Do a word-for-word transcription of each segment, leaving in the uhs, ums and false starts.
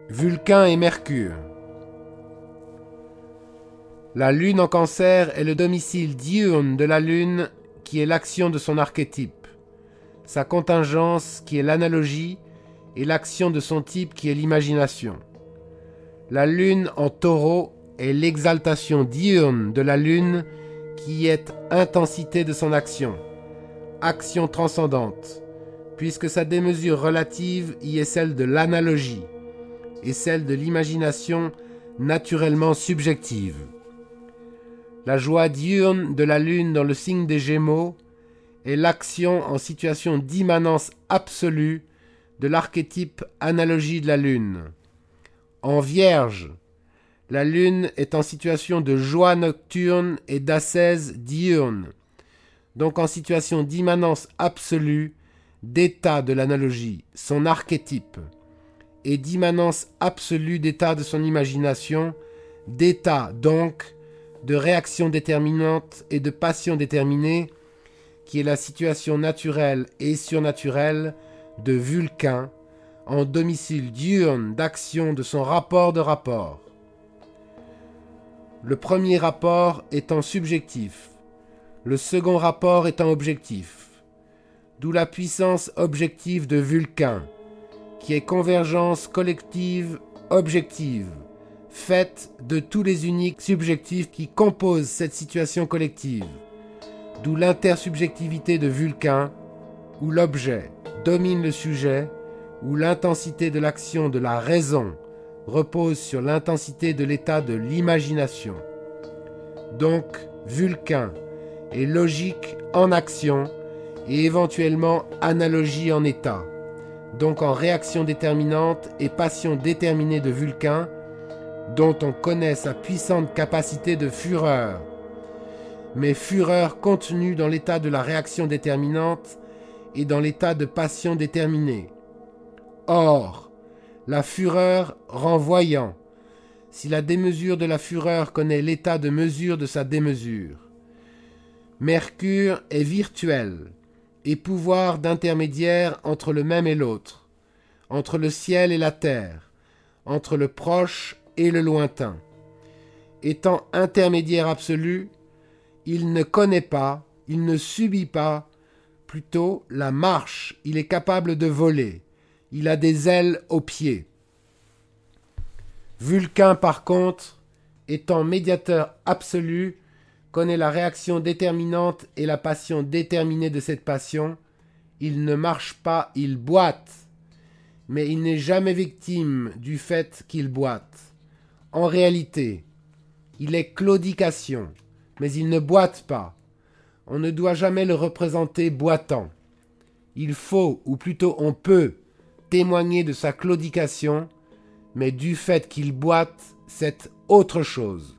Vulcain et Mercure. La Lune en Cancer est le domicile diurne de la Lune qui est l'action de son archétype, sa contingence qui est l'analogie et l'action de son type qui est l'imagination. La Lune en Taureau est l'exaltation diurne de la Lune qui est intensité de son action, action transcendante, puisque sa démesure relative y est celle de l'analogie et celle de l'imagination naturellement subjective. La joie diurne de la Lune dans le signe des Gémeaux est l'action en situation d'immanence absolue de l'archétype analogie de la Lune. En Vierge, la Lune est en situation de joie nocturne et d'ascèse diurne, donc en situation d'immanence absolue d'état de l'analogie, son archétype, et d'immanence absolue d'état de son imagination, d'état donc de réaction déterminante et de passion déterminée, qui est la situation naturelle et surnaturelle de Vulcain, en domicile diurne d'action de son rapport de rapport. Le premier rapport étant subjectif, le second rapport étant objectif, d'où la puissance objective de Vulcain, qui est convergence collective objective, faite de tous les uniques subjectifs qui composent cette situation collective, d'où l'intersubjectivité de Vulcain, où l'objet domine le sujet, où l'intensité de l'action de la raison repose sur l'intensité de l'état de l'imagination. Donc, Vulcain est logique en action et éventuellement analogie en état, donc en réaction déterminante et passion déterminée de Vulcain, dont on connaît sa puissante capacité de fureur, mais fureur contenue dans l'état de la réaction déterminante et dans l'état de passion déterminée. Or, la fureur rend voyant, si la démesure de la fureur connaît l'état de mesure de sa démesure. Mercure est virtuel et pouvoir d'intermédiaire entre le même et l'autre, entre le ciel et la terre, entre le proche et le lointain. Étant intermédiaire absolu, il ne connaît pas, il ne subit pas, plutôt la marche, il est capable de voler, il a des ailes aux pieds. Vulcain, par contre, étant médiateur absolu, connaît la réaction déterminante et la passion déterminée de cette passion. Il ne marche pas, il boite, mais il n'est jamais victime du fait qu'il boite. En réalité, il est claudication, mais il ne boite pas. On ne doit jamais le représenter boitant. Il faut, ou plutôt on peut, témoigner de sa claudication, mais du fait qu'il boite, c'est autre chose.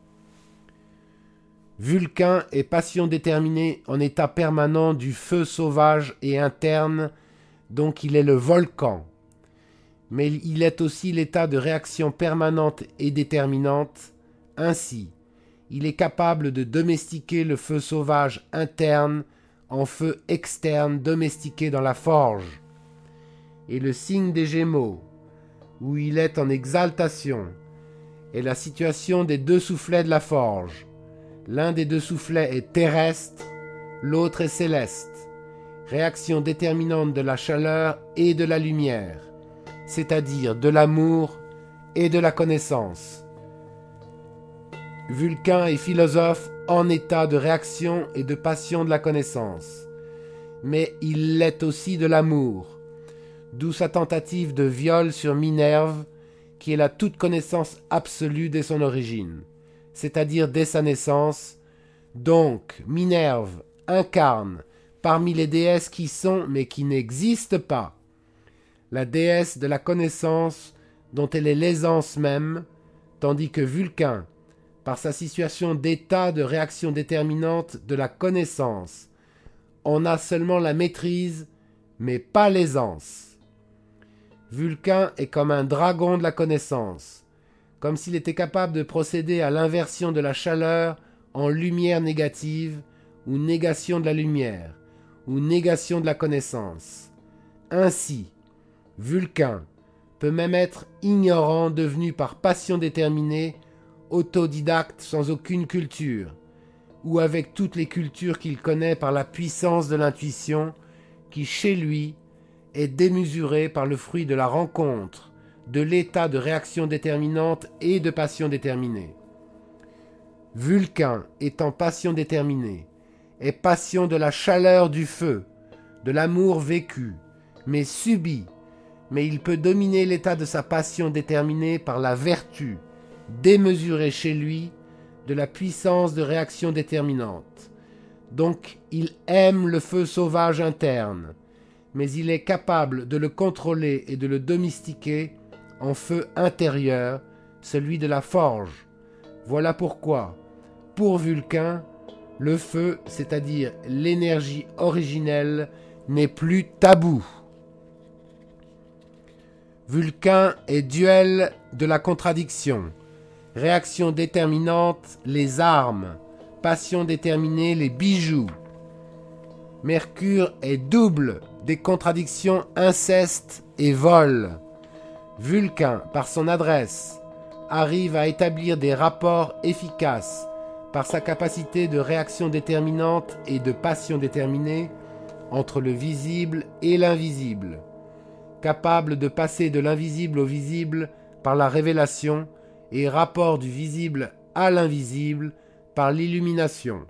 Vulcain est passion déterminée en état permanent du feu sauvage et interne, donc il est le volcan. Mais il est aussi l'état de réaction permanente et déterminante. Ainsi, il est capable de domestiquer le feu sauvage interne en feu externe domestiqué dans la forge. Et le signe des Gémeaux, où il est en exaltation, est la situation des deux soufflets de la forge. L'un des deux soufflets est terrestre, l'autre est céleste, réaction déterminante de la chaleur et de la lumière, c'est-à-dire de l'amour et de la connaissance. Vulcain est philosophe en état de réaction et de passion de la connaissance, mais il l'est aussi de l'amour, d'où sa tentative de viol sur Minerve, qui est la toute connaissance absolue dès son origine, c'est-à-dire dès sa naissance. Donc, Minerve incarne parmi les déesses qui sont mais qui n'existent pas, la déesse de la connaissance dont elle est l'aisance même, tandis que Vulcain, par sa situation d'état de réaction déterminante de la connaissance, en a seulement la maîtrise, mais pas l'aisance. Vulcain est comme un dragon de la connaissance, comme s'il était capable de procéder à l'inversion de la chaleur en lumière négative, ou négation de la lumière, ou négation de la connaissance. Ainsi, Vulcain peut même être ignorant, devenu par passion déterminée, autodidacte sans aucune culture, ou avec toutes les cultures qu'il connaît par la puissance de l'intuition, qui chez lui est démesurée par le fruit de la rencontre, de l'état de réaction déterminante et de passion déterminée. Vulcain étant passion déterminée, est passion de la chaleur du feu, de l'amour vécu, mais subi, mais il peut dominer l'état de sa passion déterminée par la vertu, démesurée chez lui, de la puissance de réaction déterminante. Donc il aime le feu sauvage interne, mais il est capable de le contrôler et de le domestiquer en feu intérieur, celui de la forge. Voilà pourquoi, pour Vulcain, le feu, c'est-à-dire l'énergie originelle, n'est plus tabou. Vulcain est duel de la contradiction, réaction déterminante, les armes, passion déterminée, les bijoux. Mercure est double des contradictions, inceste et vol. Vulcain, par son adresse, arrive à établir des rapports efficaces par sa capacité de réaction déterminante et de passion déterminée entre le visible et l'invisible, capable de passer de l'invisible au visible par la révélation et rapport du visible à l'invisible par l'illumination.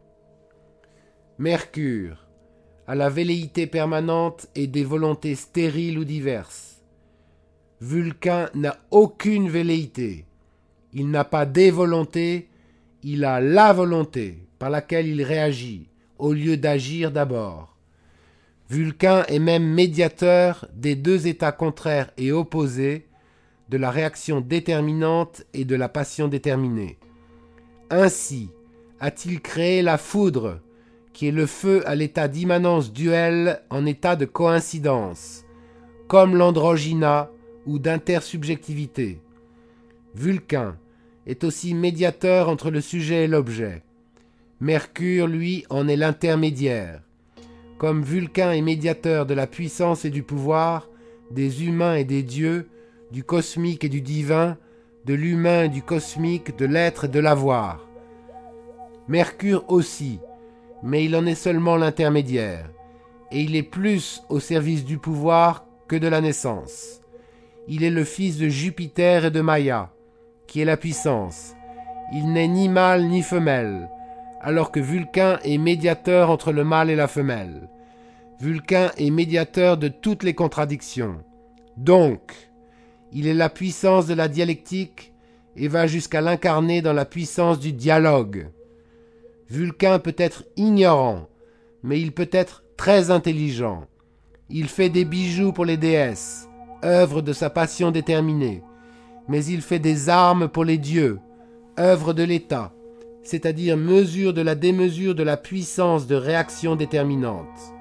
Mercure, à la velléité permanente et des volontés stériles ou diverses. Vulcain n'a aucune velléité. Il n'a pas des volontés, il a la volonté par laquelle il réagit, au lieu d'agir d'abord. Vulcain est même médiateur des deux états contraires et opposés, de la réaction déterminante et de la passion déterminée. Ainsi a-t-il créé la foudre, qui est le feu à l'état d'immanence duel en état de coïncidence, comme l'androgyna ou d'intersubjectivité. Vulcain est aussi médiateur entre le sujet et l'objet. Mercure, lui, en est l'intermédiaire. Comme Vulcain est médiateur de la puissance et du pouvoir, des humains et des dieux, du cosmique et du divin, de l'humain et du cosmique, de l'être et de l'avoir. Mercure aussi, mais il en est seulement l'intermédiaire, et il est plus au service du pouvoir que de la naissance. Il est le fils de Jupiter et de Maïa, qui est la puissance. Il n'est ni mâle ni femelle, alors que Vulcain est médiateur entre le mâle et la femelle. Vulcain est médiateur de toutes les contradictions. Donc, il est la puissance de la dialectique et va jusqu'à l'incarner dans la puissance du dialogue. Vulcain peut être ignorant, mais il peut être très intelligent. Il fait des bijoux pour les déesses, œuvre de sa passion déterminée, mais il fait des armes pour les dieux, œuvre de l'état, c'est-à-dire mesure de la démesure de la puissance de réaction déterminante.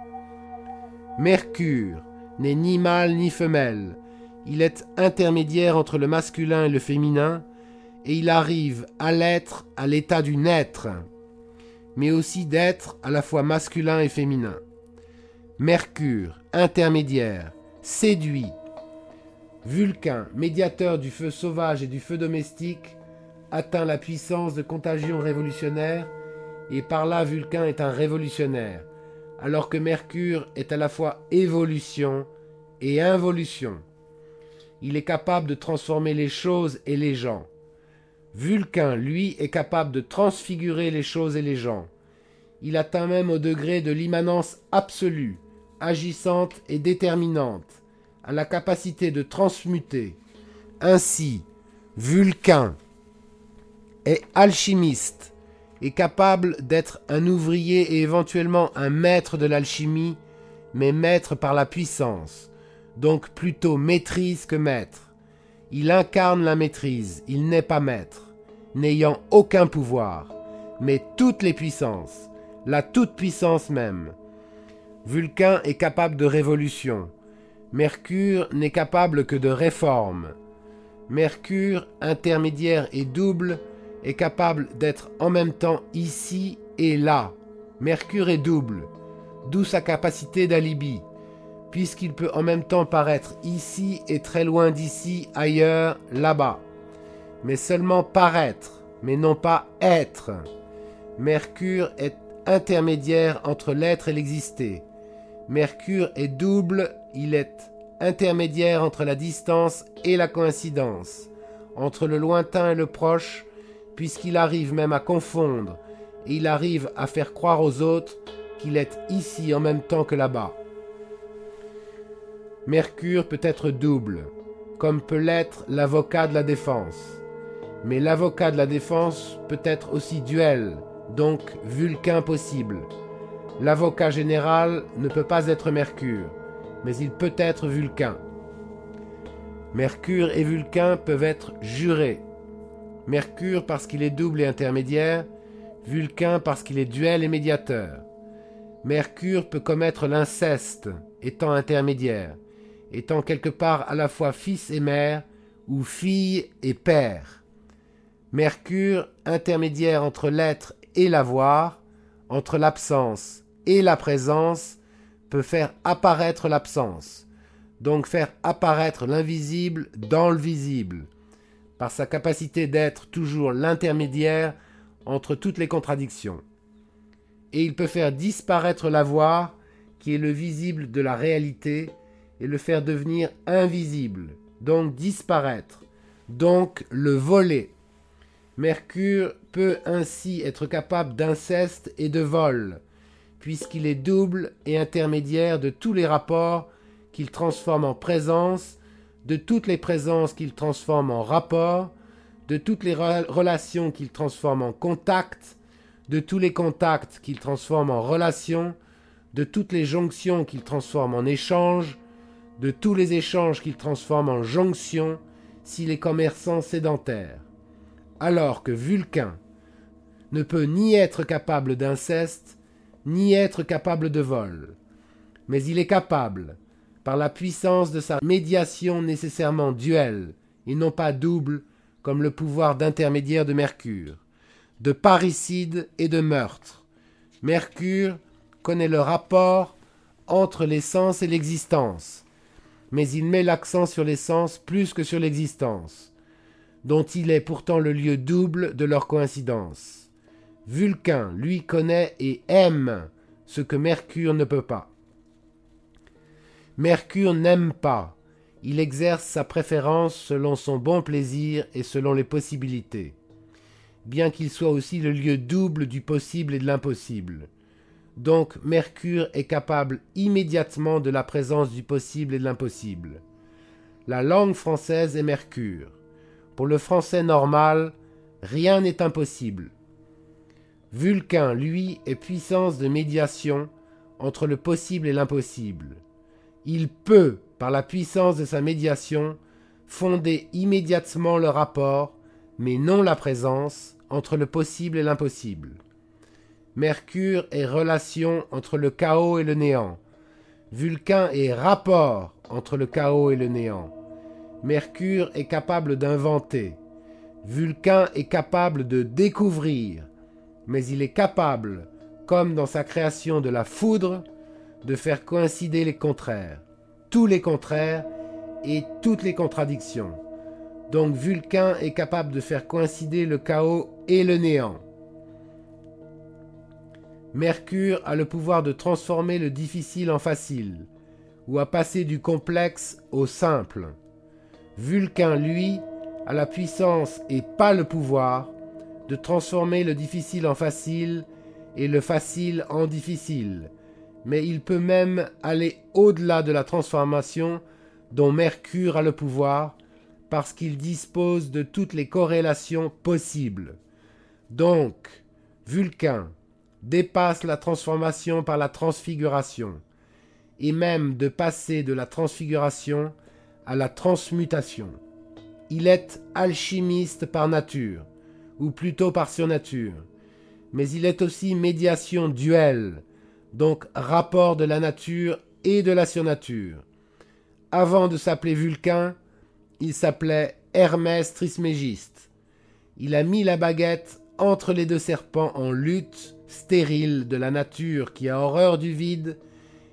Mercure n'est ni mâle ni femelle, il est intermédiaire entre le masculin et le féminin, et il arrive à l'être à l'état du naître, mais aussi d'être à la fois masculin et féminin. Mercure, intermédiaire, séduit. Vulcain, médiateur du feu sauvage et du feu domestique, atteint la puissance de contagion révolutionnaire, et par là Vulcain est un révolutionnaire, alors que Mercure est à la fois évolution et involution. Il est capable de transformer les choses et les gens. Vulcain, lui, est capable de transfigurer les choses et les gens. Il atteint même au degré de l'immanence absolue, agissante et déterminante, à la capacité de transmuter. Ainsi, Vulcain est alchimiste, est capable d'être un ouvrier et éventuellement un maître de l'alchimie, mais maître par la puissance, donc plutôt maîtrise que maître. Il incarne la maîtrise, il n'est pas maître, n'ayant aucun pouvoir, mais toutes les puissances, la toute-puissance même. Vulcain est capable de révolution, Mercure n'est capable que de réforme. Mercure, intermédiaire et double, est capable d'être en même temps ici et là. Mercure est double, d'où sa capacité d'alibi. puisqu'il peut en même temps paraître ici et très loin d'ici, ailleurs, là-bas. Mais seulement paraître, mais non pas être. Mercure est intermédiaire entre l'être et l'exister. Mercure est double, il est intermédiaire entre la distance et la coïncidence, entre le lointain et le proche, puisqu'il arrive même à confondre, et il arrive à faire croire aux autres qu'il est ici en même temps que là-bas. Mercure peut être double, comme peut l'être l'avocat de la défense. Mais l'avocat de la défense peut être aussi duel, donc Vulcain possible. L'avocat général ne peut pas être Mercure, mais il peut être Vulcain. Mercure et Vulcain peuvent être jurés. Mercure parce qu'il est double et intermédiaire, Vulcain parce qu'il est duel et médiateur. Mercure peut commettre l'inceste, étant intermédiaire, étant quelque part à la fois fils et mère, ou fille et père. Mercure, intermédiaire entre l'être et l'avoir, entre l'absence et la présence, peut faire apparaître l'absence, donc faire apparaître l'invisible dans le visible, par sa capacité d'être toujours l'intermédiaire entre toutes les contradictions. Et il peut faire disparaître l'avoir, qui est le visible de la réalité, et le faire devenir invisible, donc disparaître, donc le voler. Mercure peut ainsi être capable d'inceste et de vol, puisqu'il est double et intermédiaire de tous les rapports qu'il transforme en présence, de toutes les présences qu'il transforme en rapports, de toutes les relations qu'il transforme en contacts, de tous les contacts qu'il transforme en relations, de toutes les jonctions qu'il transforme en échanges, de tous les échanges qu'il transforme en jonctions, s'il est commerçant sédentaire. Alors que Vulcain ne peut ni être capable d'inceste, ni être capable de vol. Mais il est capable, par la puissance de sa médiation nécessairement duelle, et non pas double, comme le pouvoir d'intermédiaire de Mercure, de parricide et de meurtre. Mercure connaît le rapport entre l'essence et l'existence, mais il met l'accent sur l'essence plus que sur l'existence, dont il est pourtant le lieu double de leur coïncidence. Vulcain, lui, connaît et aime ce que Mercure ne peut pas. Mercure n'aime pas, il exerce sa préférence selon son bon plaisir et selon les possibilités, bien qu'il soit aussi le lieu double du possible et de l'impossible. Donc Mercure est capable immédiatement de la présence du possible et de l'impossible. La langue française est Mercure. Pour le français normal, rien n'est impossible. Vulcain, lui, est puissance de médiation entre le possible et l'impossible. Il peut, par la puissance de sa médiation, fonder immédiatement le rapport, mais non la présence, entre le possible et l'impossible. Mercure est relation entre le chaos et le néant. Vulcain est rapport entre le chaos et le néant. Mercure est capable d'inventer. Vulcain est capable de découvrir. Mais il est capable, comme dans sa création de la foudre, de faire coïncider les contraires, tous les contraires et toutes les contradictions. Donc Vulcain est capable de faire coïncider le chaos et le néant. Mercure a le pouvoir de transformer le difficile en facile, ou à passer du complexe au simple. Vulcain, lui, a la puissance et pas le pouvoir de transformer le difficile en facile et le facile en difficile, mais il peut même aller au-delà de la transformation dont Mercure a le pouvoir, parce qu'il dispose de toutes les corrélations possibles. Donc, Vulcain dépasse la transformation par la transfiguration, et même de passer de la transfiguration à la transmutation. Il est alchimiste par nature, ou plutôt par surnature, mais il est aussi médiation duelle, donc rapport de la nature et de la surnature. Avant de s'appeler Vulcain, il s'appelait Hermès Trismégiste. Il a mis la baguette entre les deux serpents en lutte stérile de la nature qui a horreur du vide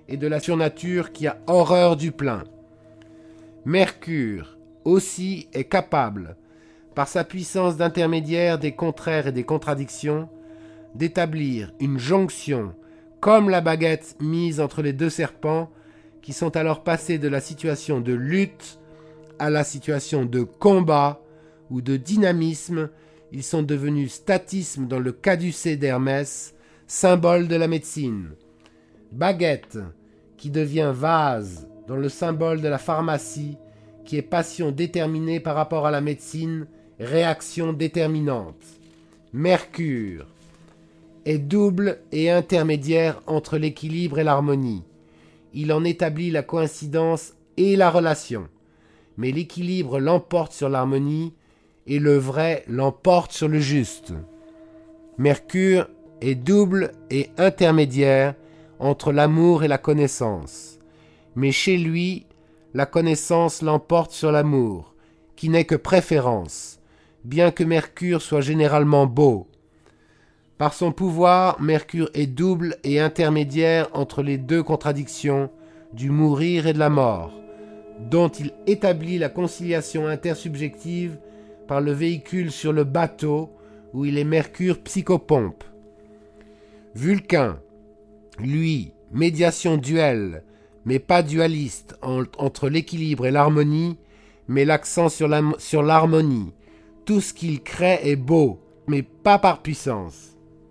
et de la surnature qui a horreur du plein. Mercure, aussi, est capable, par sa puissance d'intermédiaire des contraires et des contradictions, d'établir une jonction, comme la baguette mise entre les deux serpents, qui sont alors passés de la situation de lutte à la situation de combat ou de dynamisme. Ils sont devenus statisme dans le caducée d'Hermès, symbole de la médecine. Baguette, qui devient vase dans le symbole de la pharmacie, qui est passion déterminée par rapport à la médecine, réaction déterminante. Mercure est double et intermédiaire entre l'équilibre et l'harmonie. Il en établit la coïncidence et la relation. Mais l'équilibre l'emporte sur l'harmonie et le vrai l'emporte sur le juste. Mercure est double et intermédiaire entre l'amour et la connaissance. Mais chez lui, la connaissance l'emporte sur l'amour, qui n'est que préférence, bien que Mercure soit généralement beau. Par son pouvoir, Mercure est double et intermédiaire entre les deux contradictions du mourir et de la mort, dont il établit la conciliation intersubjective par le véhicule sur le bateau où il est Mercure psychopompe. Vulcain, lui, médiation duel, mais pas dualiste en, entre l'équilibre et l'harmonie, mais l'accent sur, la, sur l'harmonie. Tout ce qu'il crée est beau, mais pas par puissance.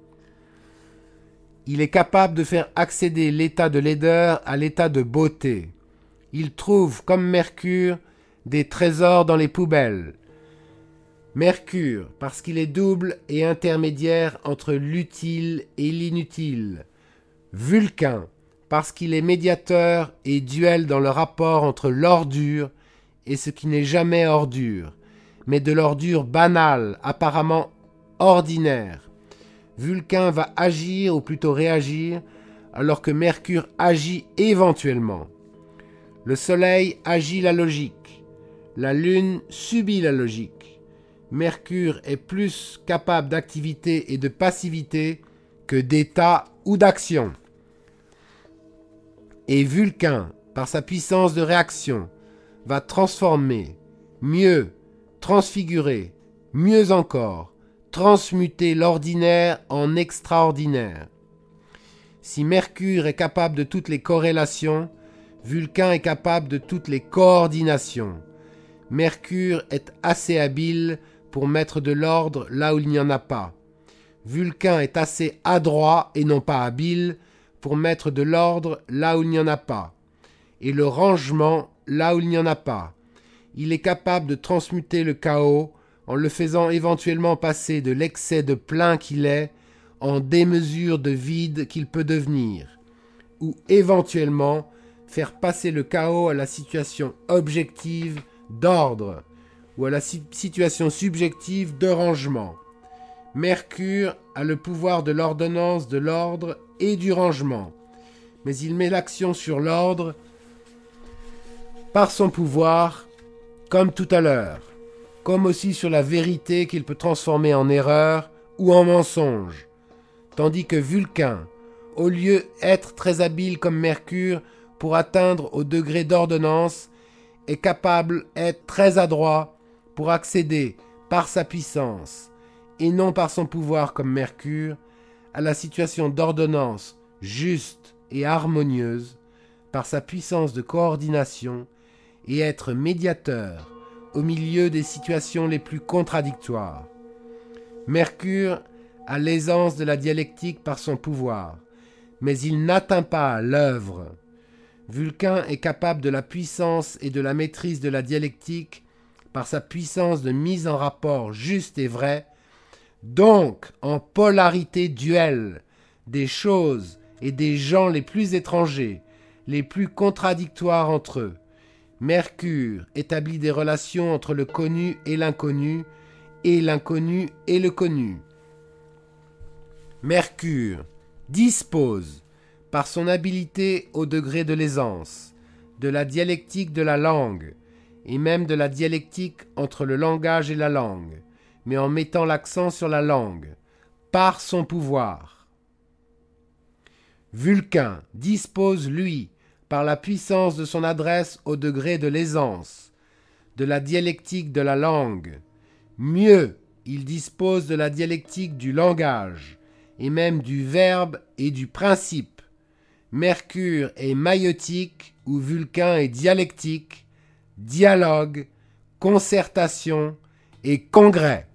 Il est capable de faire accéder l'état de laideur à l'état de beauté. Il trouve, comme Mercure, des trésors dans les poubelles. Mercure, parce qu'il est double et intermédiaire entre l'utile et l'inutile. Vulcain, parce qu'il est médiateur et duel dans le rapport entre l'ordure et ce qui n'est jamais ordure, mais de l'ordure banale, apparemment ordinaire. Vulcain va agir, ou plutôt réagir, alors que Mercure agit éventuellement. Le Soleil agit la logique. La Lune subit la logique. Mercure est plus capable d'activité et de passivité que d'état ou d'action. Et Vulcain, par sa puissance de réaction, va transformer, mieux, transfigurer, mieux encore, transmuter l'ordinaire en extraordinaire. Si Mercure est capable de toutes les corrélations, Vulcain est capable de toutes les coordinations. Mercure est assez habile pour mettre de l'ordre là où il n'y en a pas. Vulcain est assez adroit et non pas habile pour mettre de l'ordre là où il n'y en a pas, et le rangement là où il n'y en a pas. Il est capable de transmuter le chaos en le faisant éventuellement passer de l'excès de plein qu'il est en démesure de vide qu'il peut devenir, ou éventuellement faire passer le chaos à la situation objective d'ordre, ou à la si- situation subjective de rangement. Mercure a le pouvoir de l'ordonnance de l'ordre et du rangement, mais il met l'action sur l'ordre par son pouvoir, comme tout à l'heure, comme aussi sur la vérité qu'il peut transformer en erreur ou en mensonge, tandis que Vulcain, au lieu d'être très habile comme Mercure pour atteindre au degré d'ordonnance, est capable d'être très adroit pour accéder par sa puissance, et non par son pouvoir comme Mercure, à la situation d'ordonnance juste et harmonieuse, par sa puissance de coordination, et être médiateur au milieu des situations les plus contradictoires. Mercure a l'aisance de la dialectique par son pouvoir, mais il n'atteint pas l'œuvre. Vulcain est capable de la puissance et de la maîtrise de la dialectique par sa puissance de mise en rapport juste et vrai, donc en polarité duel des choses et des gens les plus étrangers, les plus contradictoires entre eux. Mercure établit des relations entre le connu et l'inconnu, et l'inconnu et le connu. Mercure dispose, par son habileté au degré de l'aisance, de la dialectique de la langue, et même de la dialectique entre le langage et la langue, mais en mettant l'accent sur la langue, par son pouvoir. Vulcain dispose, lui, par la puissance de son adresse au degré de l'aisance, de la dialectique de la langue. Mieux, il dispose de la dialectique du langage, et même du verbe et du principe. Mercure est maïeutique ou Vulcain est dialectique, dialogue, concertation et congrès.